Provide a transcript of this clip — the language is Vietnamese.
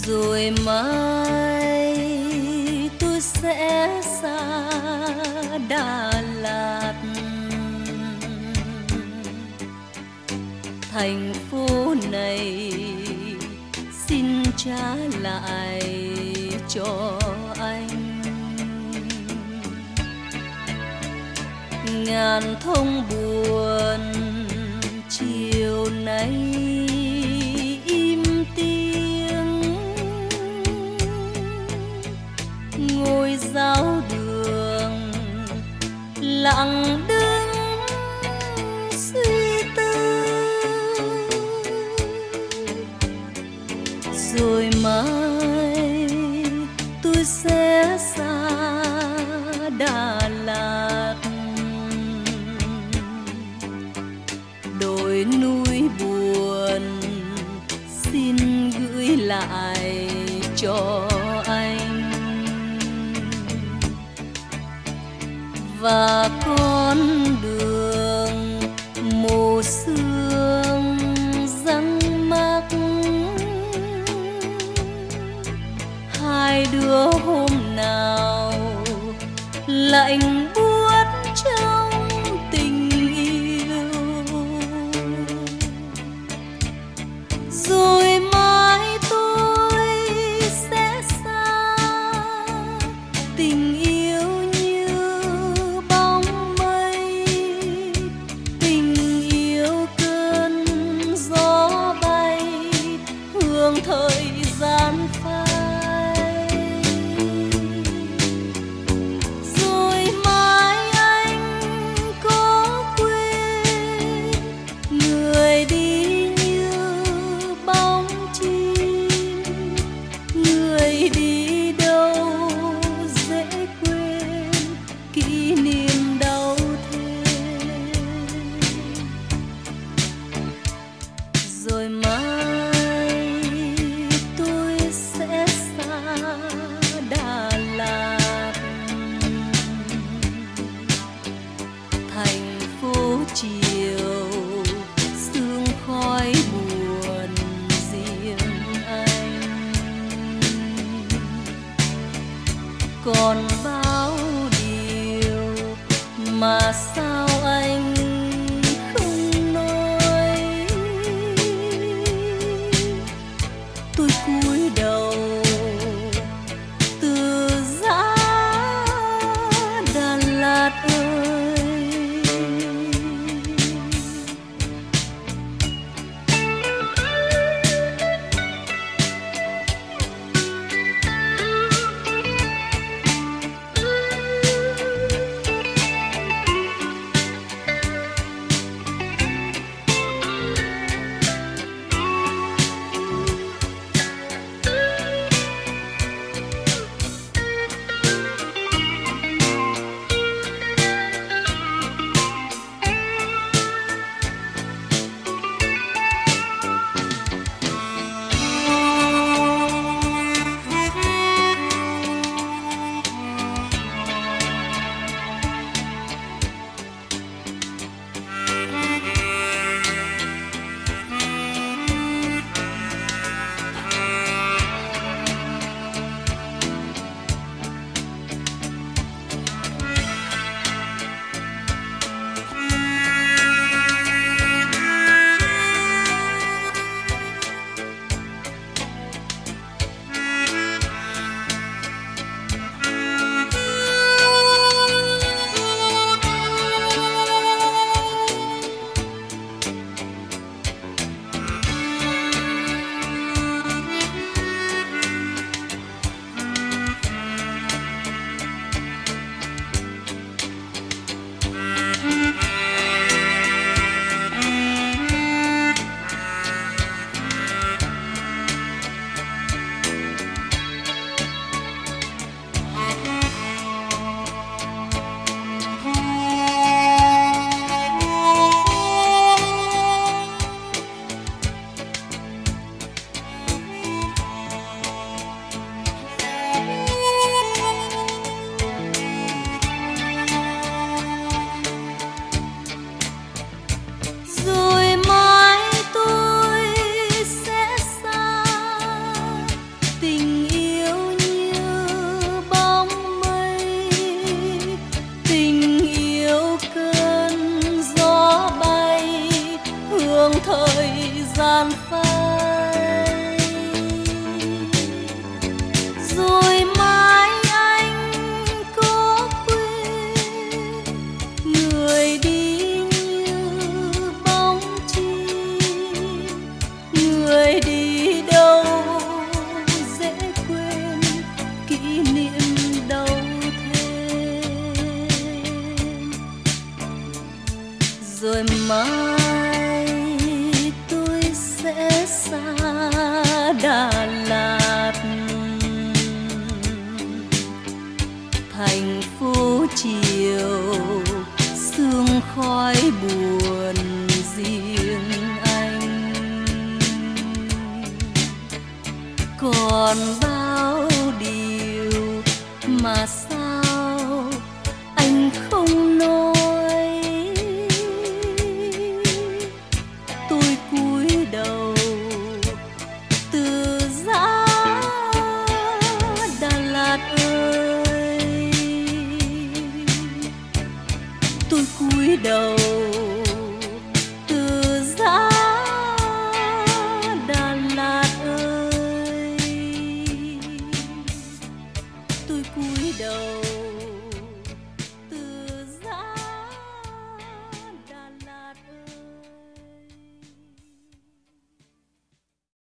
rồi mai tôi sẽ xa Đà Lạt, thành phố này xin trả lại cho anh. Ngàn thông buồn chiều nay im tiếng, ngôi giáo đường lặng đứng suy tư, rồi mai tôi sẽ xa Đà Lạt, đồi núi buồn xin gửi lại cho anh. Và con đường mù sương răng mắc, hai đứa hôm nào lạnh buốt trong tình yêu, rồi mai tôi sẽ xa. Tình yêu như bóng mây, tình yêu cơn gió bay, hương thời gian phai. Rồi mai anh có quên người đi như bóng chim, người đi đâu dễ quên kỷ niệm đau thêm. Rồi mai tôi sẽ xa Đà Lạt, thành phố chiều sương khói buồn riêng anh. Còn bao điều mà sao anh không nói, tôi cúi đầu từ giá Đà Lạt ơi. thời gian phai, rồi mai anh có quên người đi như bóng chim, người đi đâu dễ quên kỷ niệm đâu thêm. Rồi mai tôi sẽ xa Đà Lạt, thành phố chiều sương khói buồn riêng anh. Còn bao điều mà sao anh không nói, tôi cúi đầu từ giá Đà Lạt ơi, tôi cúi đầu